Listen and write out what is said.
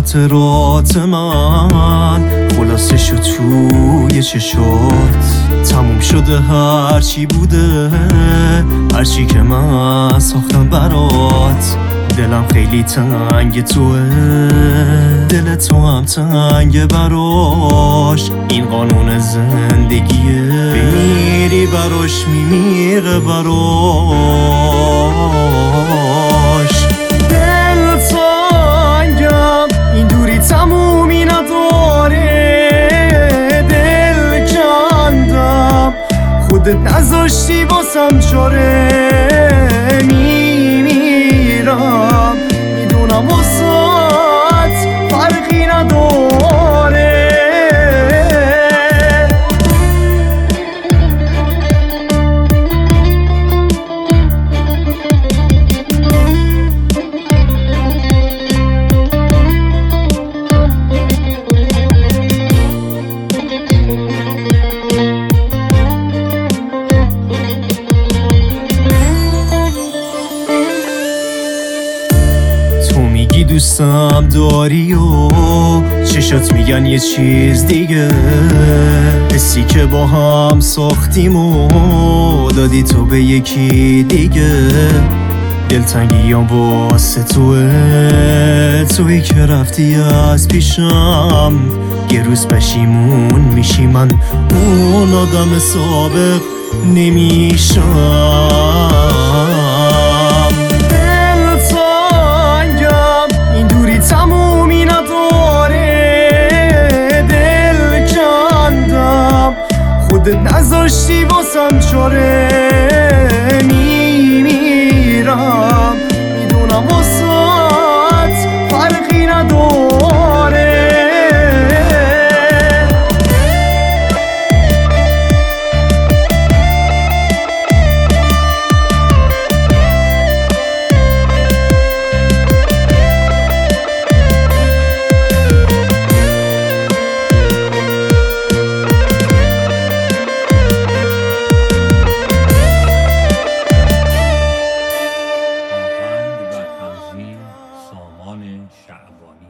خاطرات من خلاصه شد توی چشات. تموم شده هرچی بوده، هرچی که من ساختم برات. دلم خیلی تنگ توه، دل تو هم تنگ براش. این قانون زندگیه، بمیری براش میمیره براش. دل تنگم این دوری تمومی نداره. دل کندم خودت نذاشتی واسم چاره. میمیرم میدونم واسات فرقی نداره. دوستم داری و چشات میگن یه چیز دیگه. حسی که با هم ساختیم و دادی تو به یکی دیگه. دلتنگیام واسه توی که رفتی از پیشم. یه روز پشیمون میشی، من اون آدم سابق نمیشم. تمومی نداره. دل کندم خودت نذاشتی واسم چاره. میمیرم میدونم واسات فرقی نداره. سامان شعبانی